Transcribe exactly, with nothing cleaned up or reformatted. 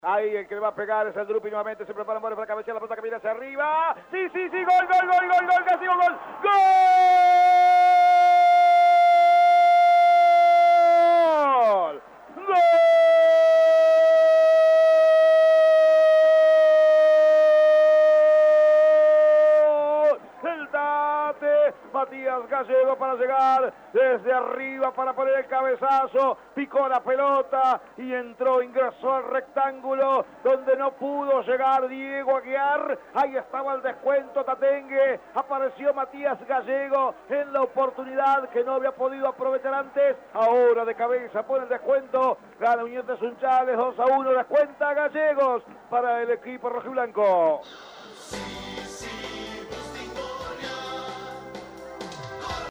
Ahí el que le va a pegar es el Drupi nuevamente, se prepara para cabecear la pelota que viene hacia arriba. Sí, sí, sí, gol, gol, gol, gol, gol, Gallego, gol, gol. ¡Gol! El Tate, Matías Gallego para llegar desde arriba para poner el cabezazo, picó la pelota y entró, ingresó al rectángulo donde no pudo llegar Diego Aguiar. Ahí estaba el descuento tatengue, apareció Matías Gallego en la oportunidad que no había podido aprovechar antes. Ahora de cabeza pone el descuento, gana Unión de Sunchales, dos a uno, descuenta Gallegos para el equipo rojiblanco.